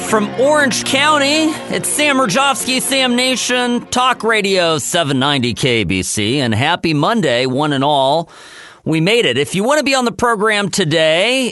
from Orange County, it's Sam Rajovsky, Sam Nation, Talk Radio 790 KBC, and happy Monday, one and all. We made it. If you want to be on the program today,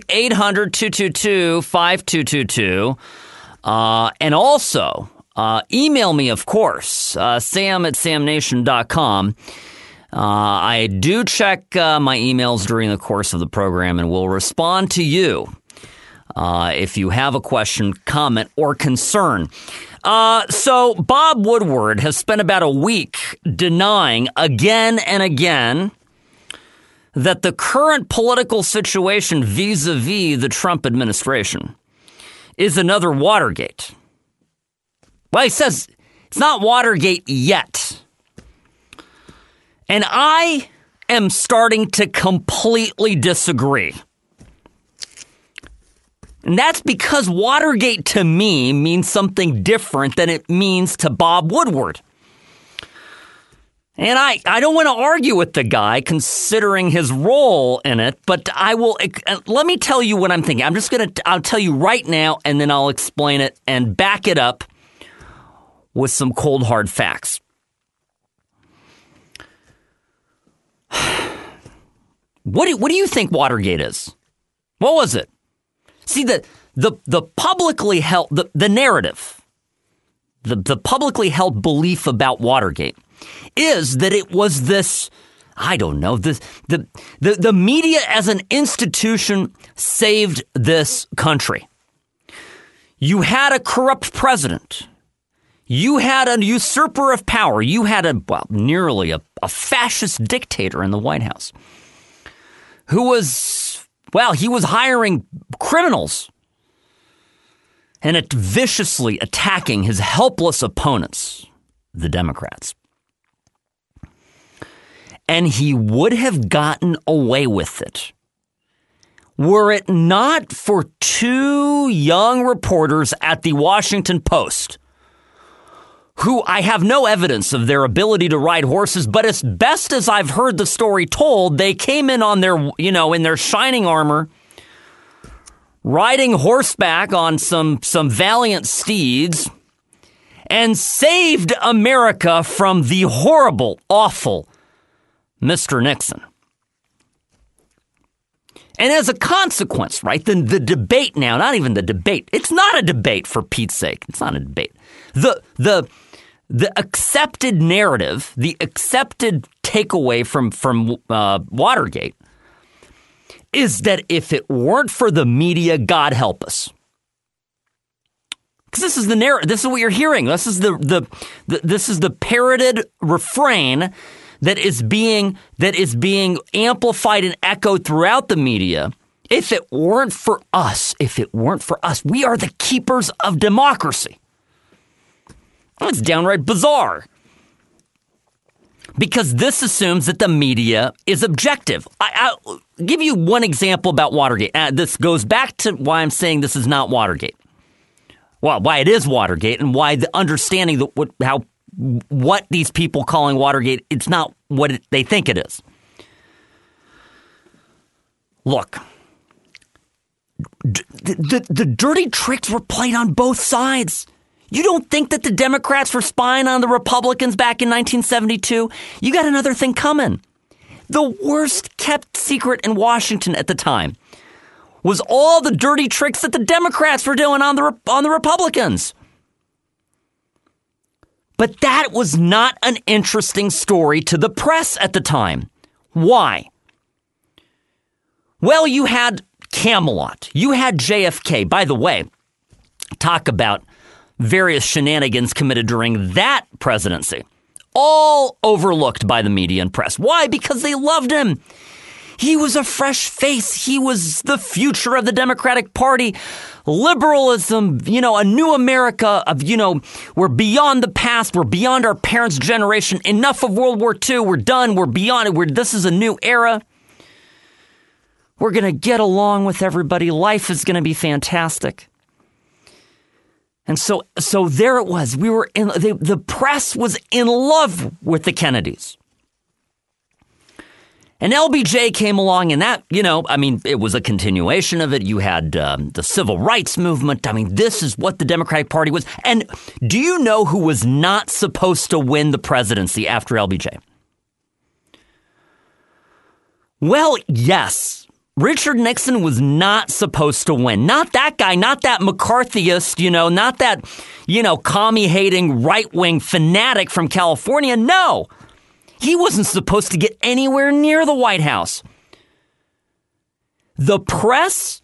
800-222-5222, and also email me, of course, sam@samnation.com. I do check my emails during the course of the program and will respond to you if you have a question, comment, or concern. So Bob Woodward has spent about a week denying again and again that the current political situation vis-a-vis the Trump administration is another Watergate. Well, he says it's not Watergate yet. And I am starting to completely disagree. And that's because Watergate to me means something different than it means to Bob Woodward. And I don't want to argue with the guy considering his role in it, but I will. Let me tell you what I'm thinking. I'll tell you right now, and then I'll explain it and back it up with some cold hard facts. What do you think Watergate is? What was it? See, the publicly held, the narrative, the publicly held belief about Watergate is that it was this, I don't know, the media as an institution saved this country. You had a corrupt president. You had a usurper of power. You had nearly a fascist dictator in the White House who was, he was hiring criminals and viciously attacking his helpless opponents, the Democrats. And he would have gotten away with it were it not for two young reporters at the Washington Post who I have no evidence of their ability to ride horses, but as best as I've heard the story told, they came in on their, in their shining armor, riding horseback on some valiant steeds, and saved America from the horrible, awful Mr. Nixon. And as a consequence, right, then the debate now, not even the debate, it's not a debate for Pete's sake. It's not a debate. The accepted narrative, the accepted takeaway from Watergate is that if it weren't for the media, God help us. Because this is the narrative. This is what you're hearing. This is the parroted refrain that is being amplified and echoed throughout the media. If it weren't for us, we are the keepers of democracy. It's downright bizarre. Because this assumes that the media is objective. I'll give you one example about Watergate. This goes back to why I'm saying this is not Watergate. Well, why it is Watergate and why the understanding what these people calling Watergate, it's not what they think it is. Look, the dirty tricks were played on both sides. You don't think that the Democrats were spying on the Republicans back in 1972? You got another thing coming. The worst kept secret in Washington at the time was all the dirty tricks that the Democrats were doing on the Republicans. But that was not an interesting story to the press at the time. Why? Well, you had Camelot. You had JFK. By the way, talk about various shenanigans committed during that presidency. All overlooked by the media and press. Why? Because they loved him. He was a fresh face. He was the future of the Democratic Party. Liberalism, a new America of, we're beyond the past. We're beyond our parents' generation. Enough of World War II. We're done. We're beyond it. This is a new era. We're going to get along with everybody. Life is going to be fantastic. And so there it was. The press was in love with the Kennedys. And LBJ came along, and that, it was a continuation of it. You had the civil rights movement. I mean, this is what the Democratic Party was. And do you know who was not supposed to win the presidency after LBJ? Well, yes. Richard Nixon was not supposed to win. Not that guy, not that McCarthyist, not that, commie-hating right-wing fanatic from California. No. He wasn't supposed to get anywhere near the White House. The press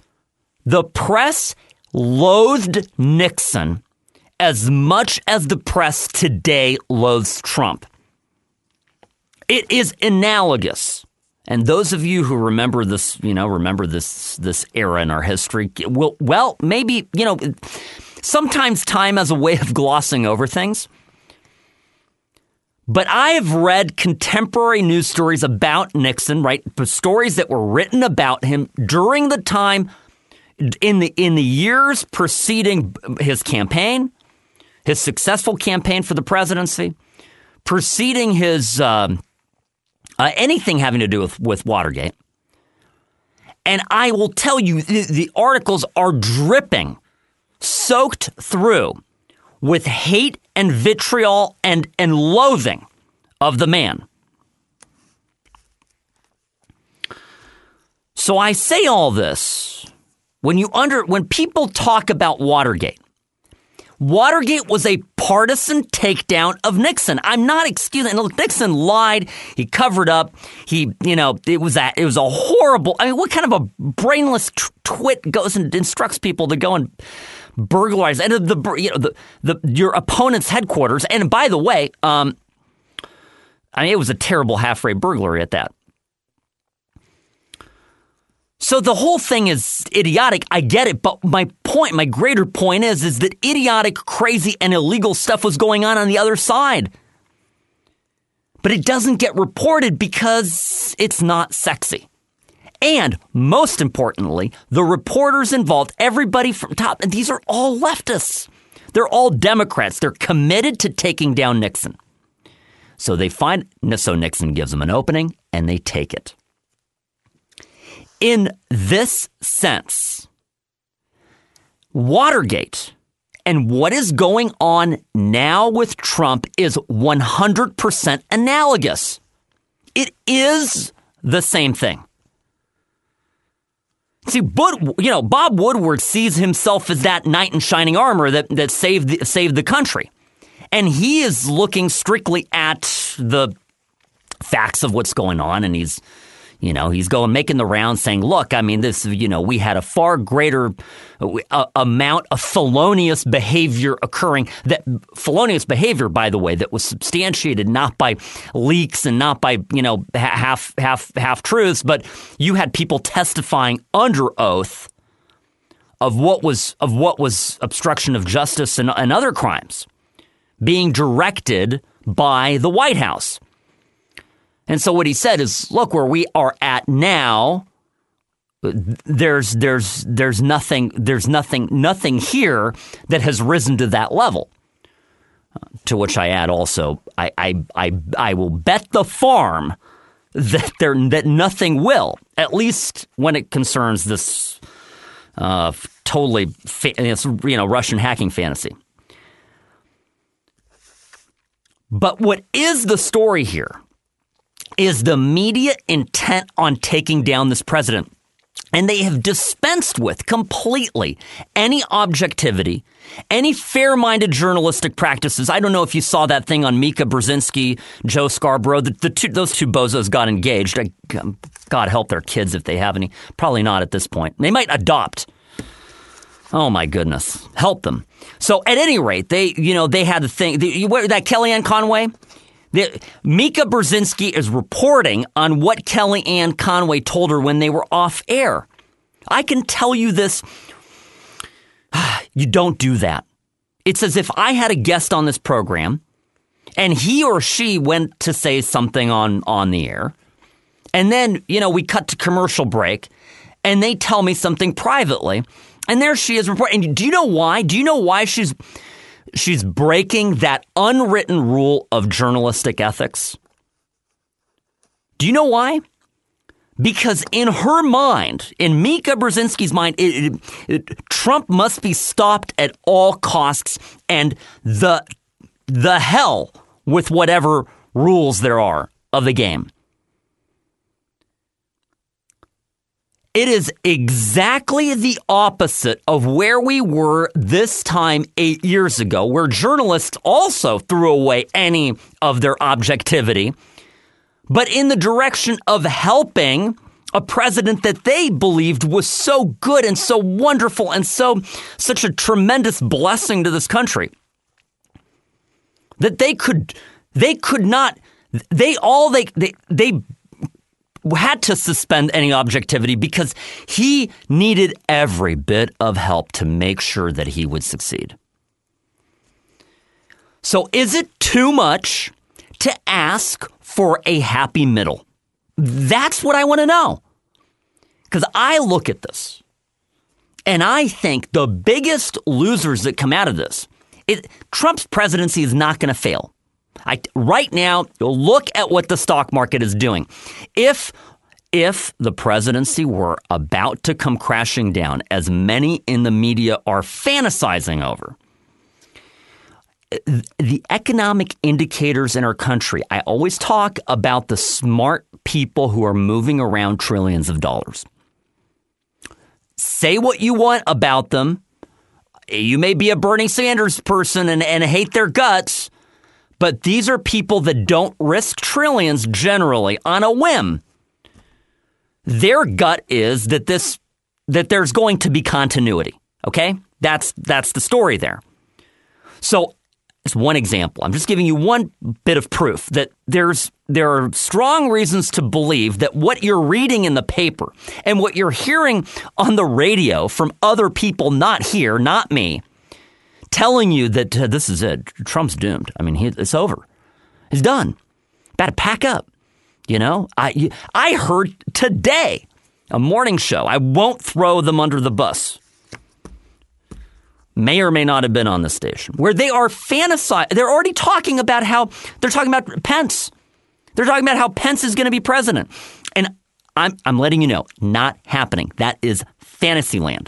loathed Nixon as much as the press today loathes Trump. It is analogous. And those of you who remember this, this era in our history, maybe, sometimes time has a way of glossing over things. But I have read contemporary news stories about Nixon, right? Stories that were written about him during the time in the years preceding his campaign, his successful campaign for the presidency, preceding his anything having to do with Watergate. And I will tell you, the articles are dripping, soaked through with hate and vitriol and loathing of the man. So I say all this when people talk about Watergate. Watergate was a partisan takedown of Nixon. I'm not excusing. Look, Nixon lied. He covered up. It was a horrible. I mean, what kind of a brainless twit goes and instructs people to go and burglarize your opponent's headquarters? And by the way, it was a terrible half-rate burglary at that. So the whole thing is idiotic. I get it. But my greater point is that idiotic, crazy, and illegal stuff was going on the other side. But it doesn't get reported because it's not sexy. And most importantly, the reporters involved, everybody from top, and these are all leftists. They're all Democrats. They're committed to taking down Nixon. So Nixon gives them an opening and they take it. In this sense, Watergate and what is going on now with Trump is 100% analogous. It is the same thing. See, Bob Woodward sees himself as that knight in shining armor that saved the country. And he is looking strictly at the facts of what's going on, and he's making the rounds saying, look, I mean, we had a far greater amount of felonious behavior occurring. That felonious behavior, by the way, that was substantiated not by leaks and not by, half truths, but you had people testifying under oath of what was obstruction of justice and other crimes being directed by the White House. And so what he said is, look, where we are at now, there's nothing here that has risen to that level. To which I add also, I will bet the farm that nothing will, at least when it concerns this totally Russian hacking fantasy. But what is the story here is the media intent on taking down this president. And they have dispensed with completely any objectivity, any fair-minded journalistic practices. I don't know if you saw that thing on Mika Brzezinski, Joe Scarborough. Those two bozos got engaged. God help their kids if they have any. Probably not at this point. They might adopt. Oh, my goodness. Help them. So at any rate, they had the thing. That Kellyanne Conway? Mika Brzezinski is reporting on what Kellyanne Conway told her when they were off air. I can tell you this. You don't do that. It's as if I had a guest on this program and he or she went to say something on the air. And then, we cut to commercial break and they tell me something privately. And there she is reporting. And do you know why? Do you know why she's breaking that unwritten rule of journalistic ethics? Do you know why? Because in her mind, in Mika Brzezinski's mind, Trump must be stopped at all costs, and the hell with whatever rules there are of the game. It is exactly the opposite of where we were this time 8 years ago, where journalists also threw away any of their objectivity, but in the direction of helping a president that they believed was so good and so wonderful and such a tremendous blessing to this country that they had to suspend any objectivity because he needed every bit of help to make sure that he would succeed. So is it too much to ask for a happy middle? That's what I want to know. Because I look at this and I think the biggest losers that come out of this, Trump's presidency is not going to fail. Right now, look at what the stock market is doing. If the presidency were about to come crashing down, as many in the media are fantasizing over, the economic indicators in our country, I always talk about the smart people who are moving around trillions of dollars. Say what you want about them. You may be a Bernie Sanders person and hate their guts, but these are people that don't risk trillions generally on a whim. Their gut is that there's going to be continuity. Okay? That's the story there. So it's one example. I'm just giving you one bit of proof that there are strong reasons to believe that what you're reading in the paper and what you're hearing on the radio from other people not here, not me, telling you that this is it. Trump's doomed. I mean, it's over. He's done. Got to pack up. You know, I heard today a morning show. I won't throw them under the bus. May or may not have been on the station where they are fantasizing. They're already talking about they're talking about Pence. They're talking about how Pence is going to be president. And I'm letting you know, not happening. That is fantasy land.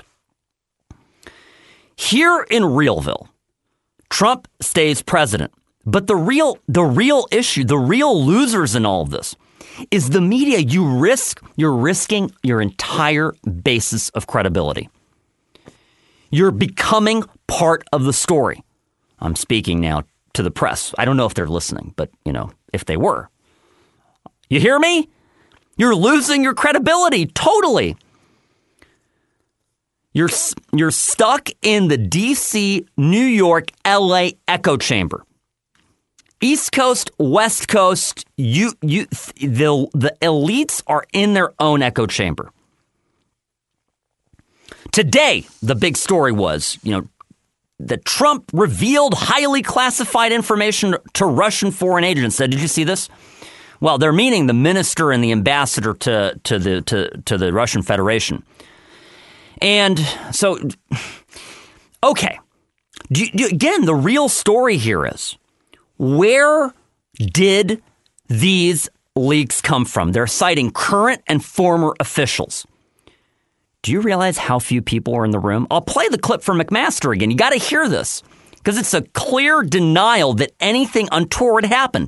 Here in Realville, Trump stays president. But the real issue, the real losers in all of this is the media. You're risking your entire basis of credibility. You're becoming part of the story. I'm speaking now to the press. I don't know if they're listening, but if they were. You hear me? You're losing your credibility totally. You're stuck in the DC, New York, LA echo chamber. East Coast, West Coast, the elites are in their own echo chamber. Today, the big story was, that Trump revealed highly classified information to Russian foreign agents. Did you see this? Well, they're meaning the minister and the ambassador to the Russian Federation. And so, okay. Again, the real story here is, where did these leaks come from? They're citing current and former officials. Do you realize how few people are in the room? I'll play the clip from McMaster again. You got to hear this because it's a clear denial that anything untoward happened.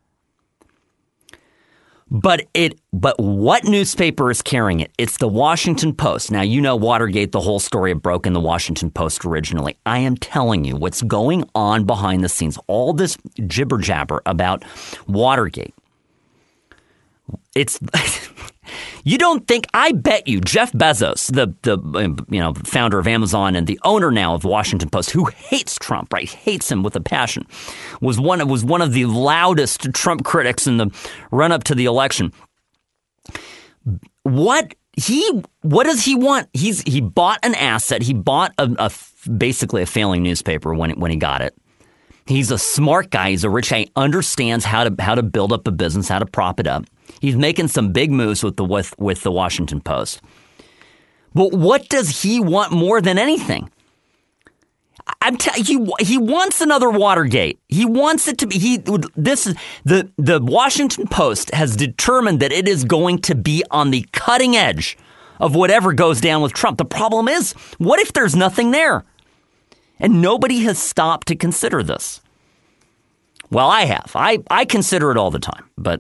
But what newspaper is carrying it? It's the Washington Post. Now, Watergate, the whole story broke in the Washington Post originally. I am telling you what's going on behind the scenes. All this jibber jabber about Watergate. It's you don't think, I bet you Jeff Bezos, the founder of Amazon and the owner now of the Washington Post, who hates Trump, right? Hates him with a passion, was one of the loudest Trump critics in the run up to the election. What does he want? He bought an asset. He bought basically a failing newspaper when he got it. He's a smart guy. He's a rich guy. He understands how to build up a business, how to prop it up. He's making some big moves with the Washington Post. But what does he want more than anything? he wants another Watergate. He wants it to be. The Washington Post has determined that it is going to be on the cutting edge of whatever goes down with Trump. The problem is, what if there's nothing there? And nobody has stopped to consider this. Well, I have. I consider it all the time. But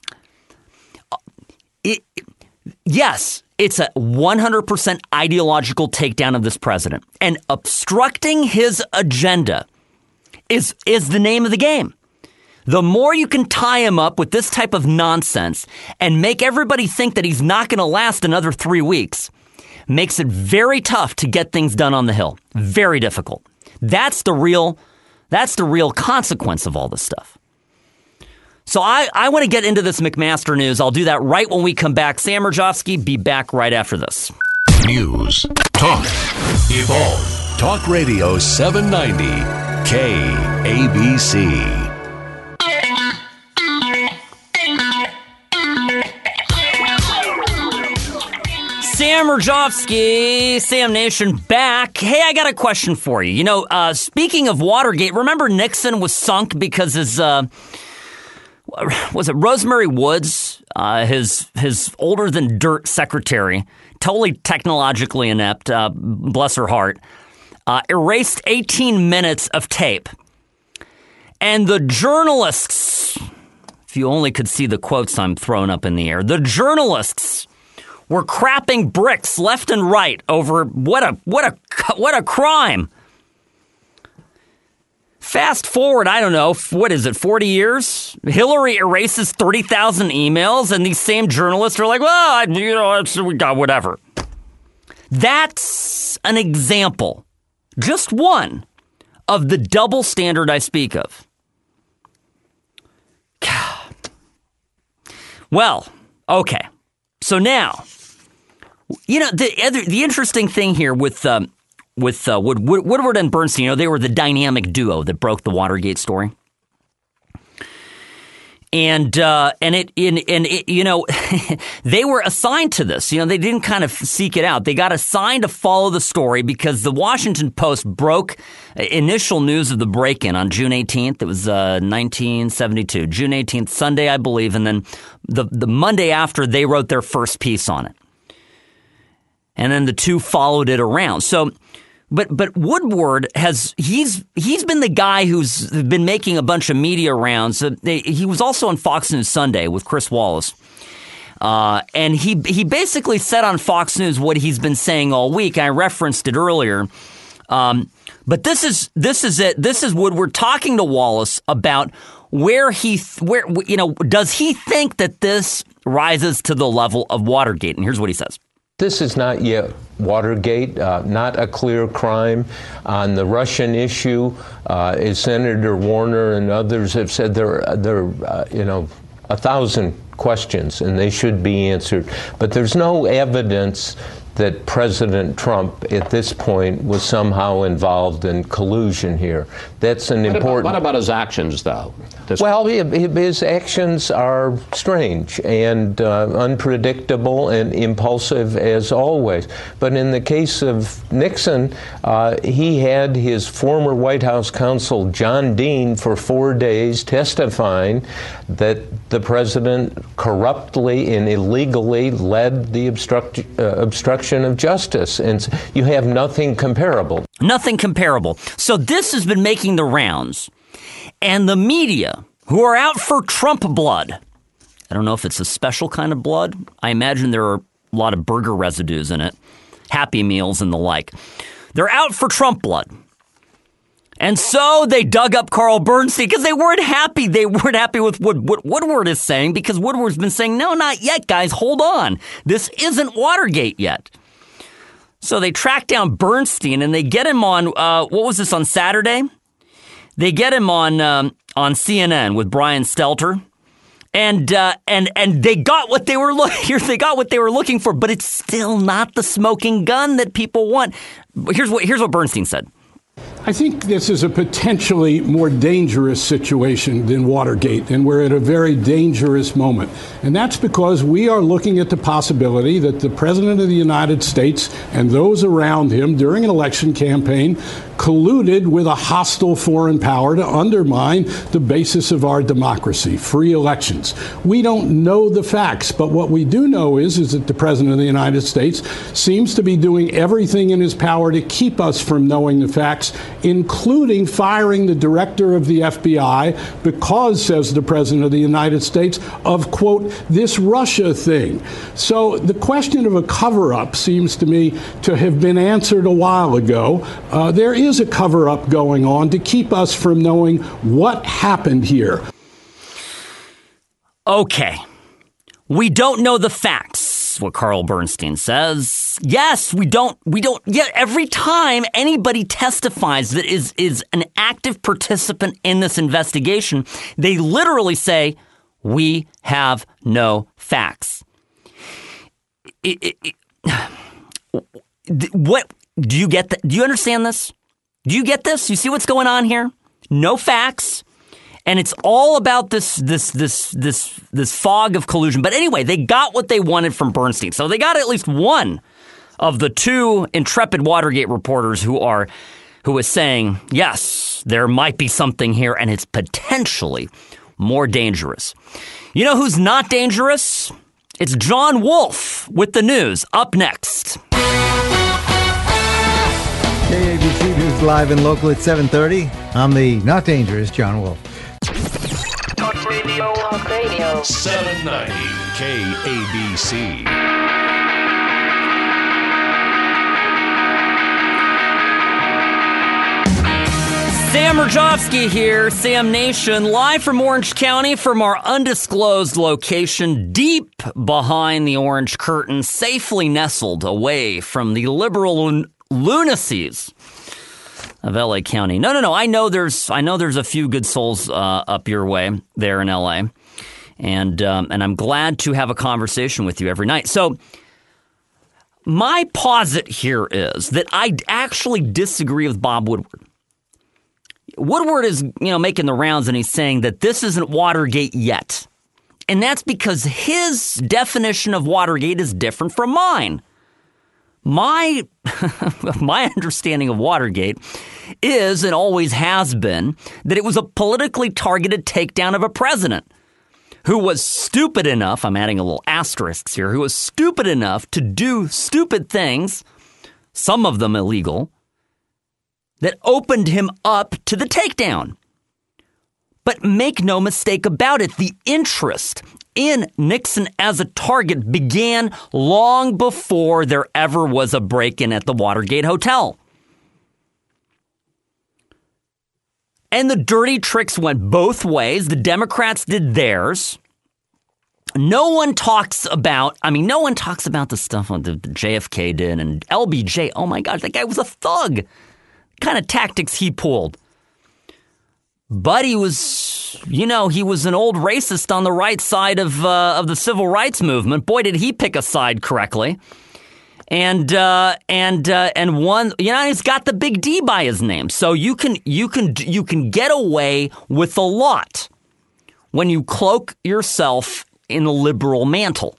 yes, it's a 100% ideological takedown of this president. And obstructing his agenda is the name of the game. The more you can tie him up with this type of nonsense and make everybody think that he's not going to last another 3 weeks, makes it very tough to get things done on the Hill. Very difficult. That's the real consequence of all this stuff. So I want to get into this McMaster news. I'll do that right when we come back. Sam Mirjovsky, be back right after this. News, talk, evolve. Talk Radio 790, KABC. Sam Mirjovsky, Sam Nation, back. Hey, I got a question for you. Speaking of Watergate, remember Nixon was sunk because his, was it Rosemary Woods, his older-than-dirt secretary, totally technologically inept, bless her heart, erased 18 minutes of tape. And the journalists, if you only could see the quotes I'm throwing up in the air, the journalists were crapping bricks left and right over what a crime. Fast forward, I don't know, 40 years? Hillary erases 30,000 emails, and these same journalists are like, well, we got whatever. That's an example, just one, of the double standard I speak of. Well, okay. So now, the interesting thing here with Woodward and Bernstein, they were the dynamic duo that broke the Watergate story, and they were assigned to this. They didn't kind of seek it out. They got assigned to follow the story because the Washington Post broke initial news of the break-in on June 18th. It was 1972, June 18th, Sunday, I believe, and then the Monday after they wrote their first piece on it. And then the two followed it around. So, but Woodward he's been the guy who's been making a bunch of media rounds. He was also on Fox News Sunday with Chris Wallace. And he basically said on Fox News what he's been saying all week. I referenced it earlier. But this is it. This is Woodward talking to Wallace about where does he think that this rises to the level of Watergate? And here's what he says. This is not yet Watergate, not a clear crime. On the Russian issue, as Senator Warner and others have said, there are 1,000 questions, and they should be answered. But there's no evidence that President Trump, at this point, was somehow involved in collusion here. That's an important... What about his actions, though? Well, his actions are strange and unpredictable and impulsive as always. But in the case of Nixon, he had his former White House counsel, John Dean, for 4 days testifying that the president corruptly and illegally led the obstruction of justice. And you have nothing comparable. Nothing comparable. So this has been making the rounds. And the media, who are out for Trump blood, I don't know if it's a special kind of blood. I imagine there are a lot of burger residues in it, Happy Meals and the like. They're out for Trump blood. And so they dug up Carl Bernstein because they weren't happy. They weren't happy with what Woodward is saying, because Woodward's been saying, no, not yet, guys. Hold on. This isn't Watergate yet. So they track down Bernstein and they get him on, what was this, on Saturday? They get him on CNN with Brian Stelter, and they got what they were looking for, but it's still not the smoking gun that people want. Here's what Bernstein said. I think this is a potentially more dangerous situation than Watergate, and we're at a very dangerous moment. And that's because we are looking at the possibility that the President of the United States and those around him during an election campaign colluded with a hostile foreign power to undermine the basis of our democracy, free elections. We don't know the facts, but what we do know is that the President of the United States seems to be doing everything in his power to keep us from knowing the facts, including firing the director of the FBI because, says the President of the United States, of, quote, this Russia thing. So the question of a cover-up seems to me to have been answered a while ago. There is a cover-up going on to keep us from knowing what happened here. Okay. We don't know the facts, what Carl Bernstein says. Yes, we don't. Yet every time anybody testifies that is an active participant in this investigation, they literally say, we have no facts. What do you get? Do you understand this? Do you get this? You see what's going on here? No facts. And it's all about this fog of collusion. But anyway, they got what they wanted from Bernstein. So they got at least one of the two intrepid Watergate reporters who is saying, yes, there might be something here, and it's potentially more dangerous. You know who's not dangerous? It's John Wolf with the news. Up next. KABC News live and local at 7:30. I'm the not dangerous John Wolf. Talk Radio. Talk Radio. 790 KABC. Sam Rajovsky here, Sam Nation, live from Orange County from our undisclosed location deep behind the orange curtain, safely nestled away from the liberal lunacies of LA County. No. I know there's a few good souls up your way there in LA, and I'm glad to have a conversation with you every night. So my posit here is that I actually disagree with Bob Woodward. Woodward is, making the rounds, and he's saying that this isn't Watergate yet, and that's because his definition of Watergate is different from mine. My understanding of Watergate is, and always has been, that it was a politically targeted takedown of a president who was stupid enough, I'm adding a little asterisk here, who was stupid enough to do stupid things, some of them illegal, that opened him up to the takedown. But make no mistake about it, the interest in Nixon as a target began long before there ever was a break-in at the Watergate Hotel. And the dirty tricks went both ways. The Democrats did theirs. No one talks about the stuff that JFK did and LBJ. Oh my gosh, that guy was a thug. What kind of tactics he pulled. But he was an old racist on the right side of the civil rights movement. Boy, did he pick a side correctly. And one, he's got the big D by his name. So you can get away with a lot when you cloak yourself in the liberal mantle.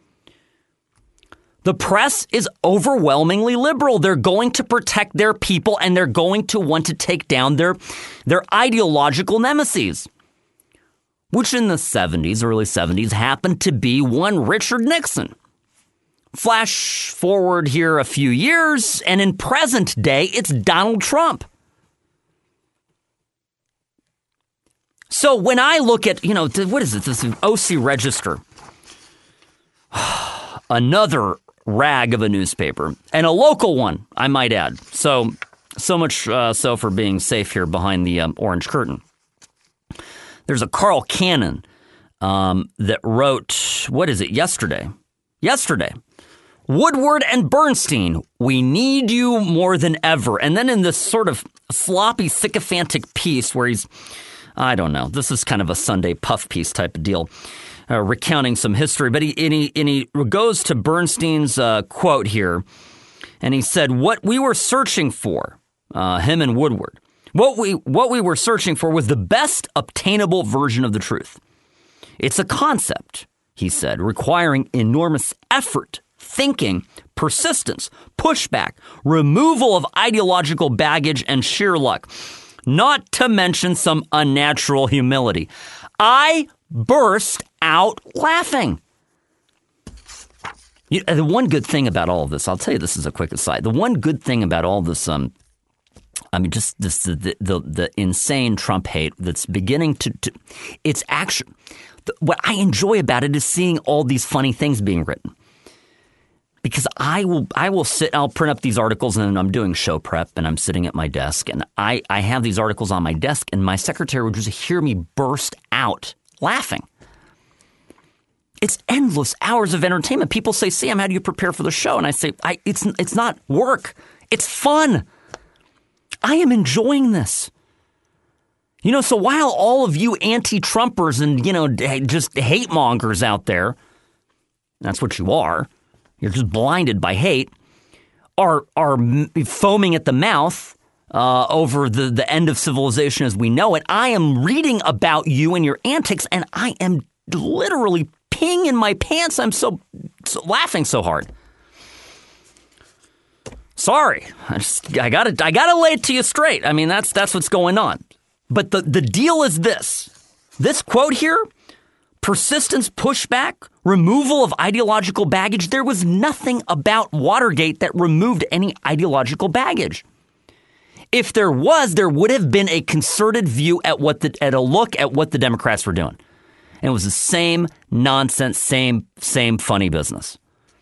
The press is overwhelmingly liberal. They're going to protect their people, and they're going to want to take down their ideological nemesis, which in the 70s, early 70s, happened to be one Richard Nixon. Flash forward here a few years, and in present day, it's Donald Trump. So when I look at, what is it, this OC Register, another rag of a newspaper, and a local one, I might add. So much so for being safe here behind the orange curtain. There's a Carl Cannon that wrote, yesterday? Woodward and Bernstein, we need you more than ever. And then in this sort of sloppy, sycophantic piece where he's, I don't know, this is kind of a Sunday puff piece type of deal, recounting some history. But he goes to Bernstein's quote here, and he said, what we were searching for him and Woodward. What we were searching for was the best obtainable version of the truth. It's a concept, he said, requiring enormous effort, thinking, persistence, pushback, removal of ideological baggage, and sheer luck, not to mention some unnatural humility. I burst out laughing. The one good thing about all of this, I'll tell you this is a quick aside. The one good thing about all this, just this, the insane Trump hate that's beginning to it's actually, what I enjoy about it is seeing all these funny things being written. Because I will sit, I'll print up these articles and I'm doing show prep and I'm sitting at my desk and I have these articles on my desk and my secretary would just hear me burst out laughing. It's endless hours of entertainment. People say, Sam, how do you prepare for the show? And I say, it's not work. It's fun. I am enjoying this. So while all of you anti-Trumpers and, just hate mongers out there, that's what you are. You're just blinded by hate, are foaming at the mouth over the end of civilization as we know it. I am reading about you and your antics, and I am literally peeing in my pants. I'm so laughing so hard. Sorry, I gotta lay it to you straight. I mean, that's what's going on. But the deal is this quote here. Persistence, pushback, removal of ideological baggage. There was nothing about Watergate that removed any ideological baggage. If there was, there would have been a concerted view at a look at what the Democrats were doing. And it was the same nonsense, same funny business.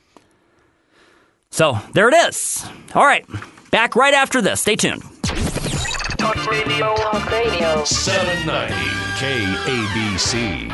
So there it is. All right, back right after this. Stay tuned. Talk Radio. Talk Radio. 790 KABC.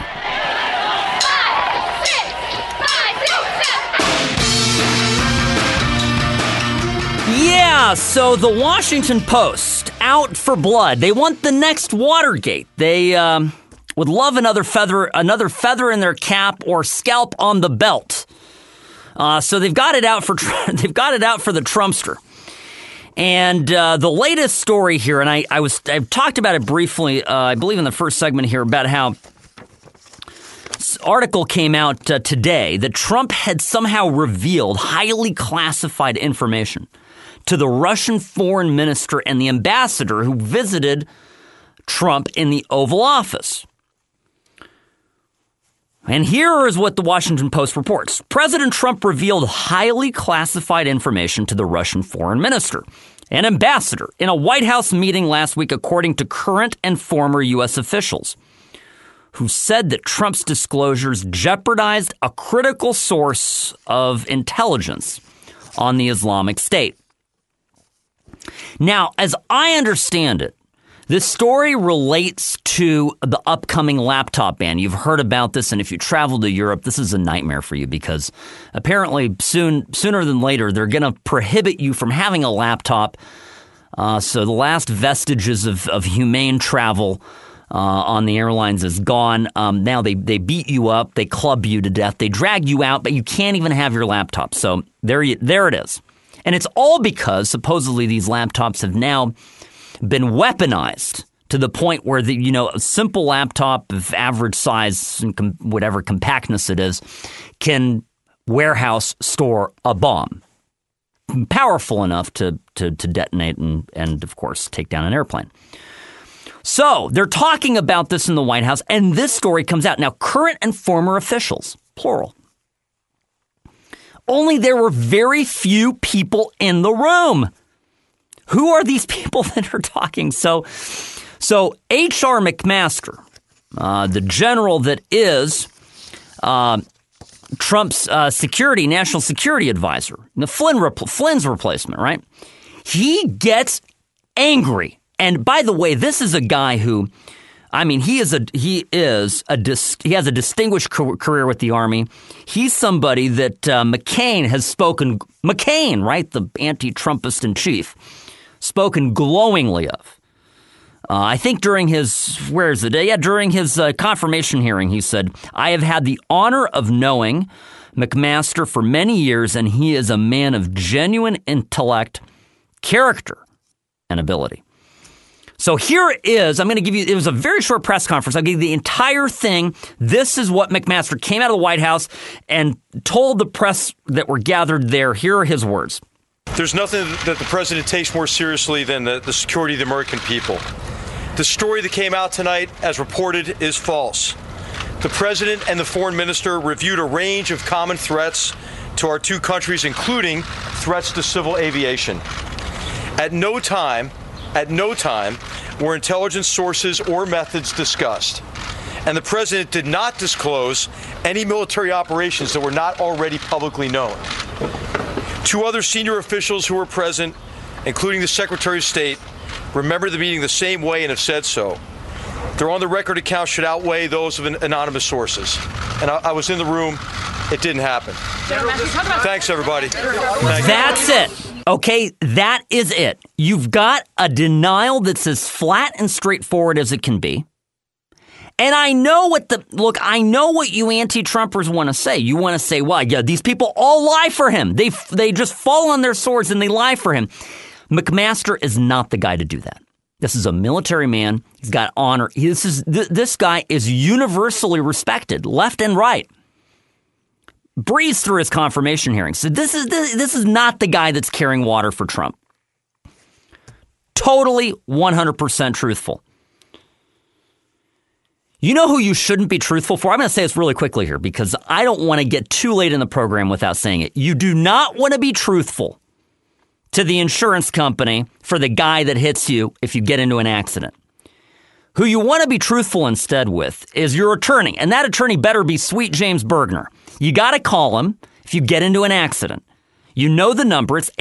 Yeah, so the Washington Post, out for blood. They want the next Watergate. They would love another feather in their cap or scalp on the belt. So they've got it out for the Trumpster. And the latest story here, and I've talked about it briefly, I believe in the first segment here, about how this article came out today that Trump had somehow revealed highly classified information to the Russian foreign minister and the ambassador who visited Trump in the Oval Office. And here is what the Washington Post reports. President Trump revealed highly classified information to the Russian foreign minister and ambassador in a White House meeting last week, according to current and former U.S. officials, who said that Trump's disclosures jeopardized a critical source of intelligence on the Islamic State. Now, as I understand it, this story relates to the upcoming laptop ban. You've heard about this, and if you travel to Europe, this is a nightmare for you because apparently sooner than later, they're going to prohibit you from having a laptop. So the last vestiges of humane travel on the airlines is gone. Now they beat you up, they club you to death, they drag you out, but you can't even have your laptop. So there it is. And it's all because supposedly these laptops have now been weaponized to the point where a simple laptop of average size and whatever compactness it is can warehouse store a bomb, powerful enough to detonate and of course take down an airplane. So they're talking about this in the White House, and this story comes out now. Current and former officials, plural. Only there were very few people in the room. Who are these people that are talking? So H.R. McMaster, the general that is Trump's national security advisor, the Flynn's replacement, right? He gets angry. And by the way, this is a guy who, he has a distinguished career with the Army. He's somebody that McCain has spoken. McCain, right, the anti-Trumpist in chief, spoken glowingly of. I think during his confirmation hearing, he said, "I have had the honor of knowing McMaster for many years, and he is a man of genuine intellect, character, and ability. So here is, I'm going to give you, it was a very short press conference. I'll give you the entire thing. This is what McMaster came out of the White House and told the press that were gathered there. Here are his words. There's nothing that the president takes more seriously than the security of the American people. The story that came out tonight, as reported, is false. The president and the foreign minister reviewed a range of common threats to our two countries, including threats to civil aviation. At no time were intelligence sources or methods discussed. And the president did not disclose any military operations that were not already publicly known. Two other senior officials who were present, including the Secretary of State, remember the meeting the same way and have said so. Their on-the-record accounts should outweigh those of anonymous sources. And I was in the room. It didn't happen. Thanks, everybody. That's it. Okay, that is it. You've got a denial that's as flat and straightforward as it can be. And I know I know what you anti-Trumpers want to say. You want to say, well, yeah, these people all lie for him. They just fall on their swords and they lie for him. McMaster is not the guy to do that. This is a military man. He's got honor. This guy is universally respected, left and right. Breeze through his confirmation hearings. So this is not the guy that's carrying water for Trump. Totally 100% truthful. You know who you shouldn't be truthful for? I'm going to say this really quickly here because I don't want to get too late in the program without saying it. You do not want to be truthful to the insurance company for the guy that hits you if you get into an accident. Who you want to be truthful instead with is your attorney, and that attorney better be Sweet James Bergner. You got to call him if you get into an accident. You know the number. It's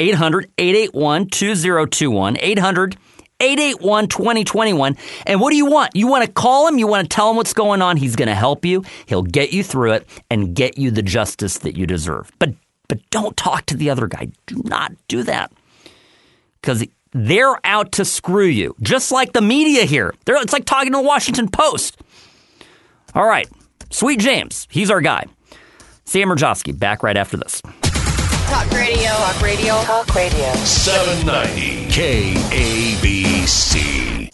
800-881-2021, 800-881-2021. And what do you want? You want to call him? You want to tell him what's going on? He's going to help you. He'll get you through it and get you the justice that you deserve. But don't talk to the other guy. Do not do that. Because they're out to screw you, just like the media here. It's like talking to the Washington Post. All right, Sweet James, he's our guy. Sam Mirjovsky, back right after this. Talk radio. Talk radio. Talk radio. 790 KABC.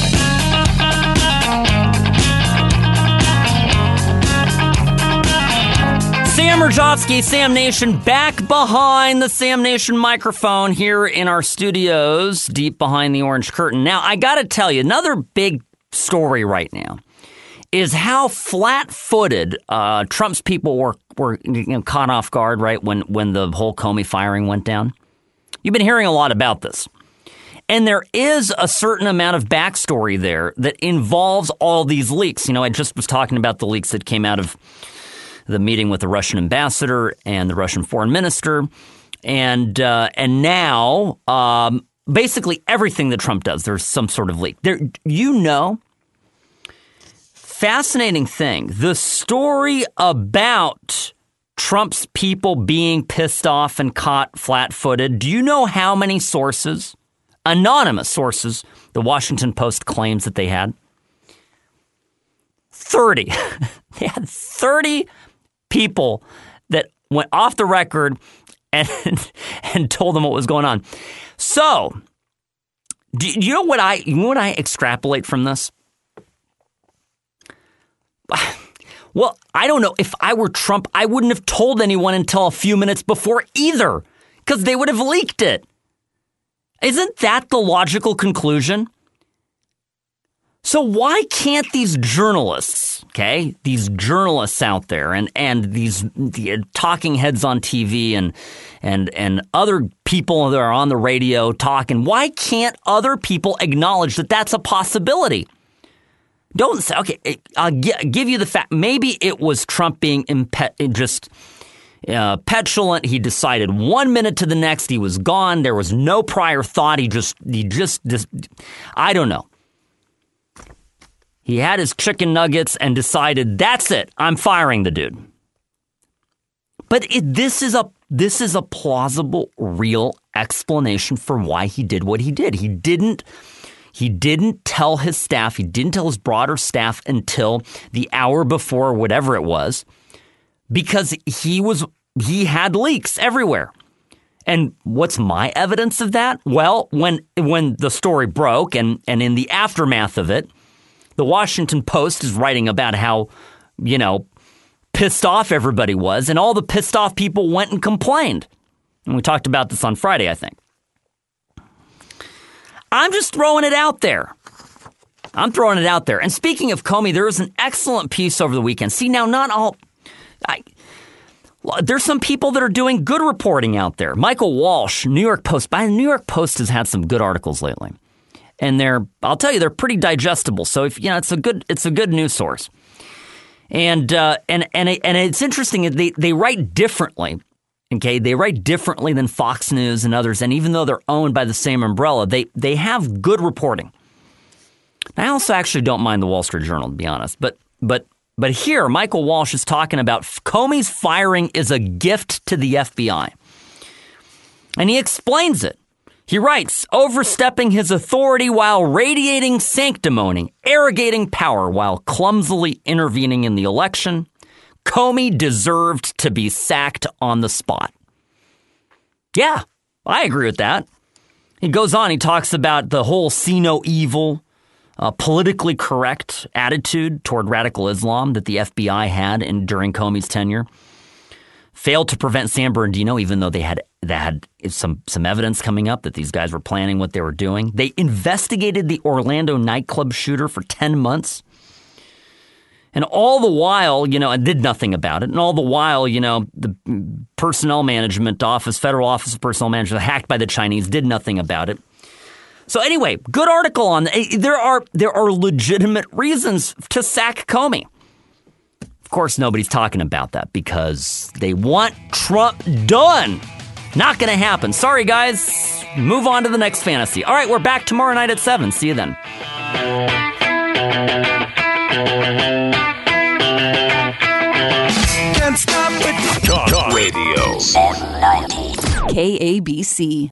Sam Mirjovsky, Sam Nation, back behind the Sam Nation microphone here in our studios, deep behind the orange curtain. Now, I got to tell you, another big story right now is how flat-footed Trump's people were caught off guard, right, when the whole Comey firing went down. You've been hearing a lot about this. And there is a certain amount of backstory there that involves all these leaks. You know, I just was talking about the leaks that came out of the meeting with the Russian ambassador and the Russian foreign minister, and now basically everything that Trump does, there's some sort of leak. There, fascinating thing, the story about Trump's people being pissed off and caught flat-footed. Do you know how many sources, anonymous sources, the Washington Post claims that they had? 30. They had 30 people that went off the record and told them what was going on. So, do you know what I extrapolate from this? Well, I don't know. If I were Trump, I wouldn't have told anyone until a few minutes before either, because they would have leaked it. Isn't that the logical conclusion? So why can't these journalists, these journalists out there and these talking heads on TV and other people that are on the radio talking, why can't other people acknowledge that that's a possibility? Don't say, okay, I'll give you the fact. Maybe it was Trump being petulant. He decided 1 minute to the next he was gone. There was no prior thought. He just I don't know. He had his chicken nuggets and decided, that's it, I'm firing the dude. But this is a plausible, real explanation for why he did what he did. He didn't tell his staff, he didn't tell his broader staff until the hour before, whatever it was, because he had leaks everywhere. And what's my evidence of that? Well, when the story broke and in the aftermath of it, the Washington Post is writing about how, pissed off everybody was, and all the pissed off people went and complained. And we talked about this on Friday, I think. I'm just throwing it out there. I'm throwing it out there. And speaking of Comey, there was an excellent piece over the weekend. See, now not all... There's some people that are doing good reporting out there. Michael Walsh, New York Post. New York Post has had some good articles lately. And I'll tell you, they're pretty digestible. So if it's a good news source. And it's interesting. They write differently. Okay, they write differently than Fox News and others. And even though they're owned by the same umbrella, they have good reporting. I also actually don't mind the Wall Street Journal, to be honest. But here, Michael Walsh is talking about Comey's firing is a gift to the FBI. And he explains it. He writes, overstepping his authority while radiating sanctimony, arrogating power while clumsily intervening in the election, Comey deserved to be sacked on the spot. Yeah, I agree with that. He goes on, he talks about the whole see no evil, politically correct attitude toward radical Islam that the FBI had during Comey's tenure. Failed to prevent San Bernardino, even though they had some evidence coming up that these guys were planning what they were doing. They investigated the Orlando nightclub shooter for 10 months. And all the while, and did nothing about it. And all the while, the Personnel Management Office, Federal Office of Personnel Management, hacked by the Chinese, did nothing about it. So anyway, good article on there are legitimate reasons to sack Comey. Of course, nobody's talking about that because they want Trump done. Not going to happen. Sorry, guys. Move on to the next fantasy. All right, we're back tomorrow night at 7. See you then. Can't stop it. Talk Radio. 790 KABC.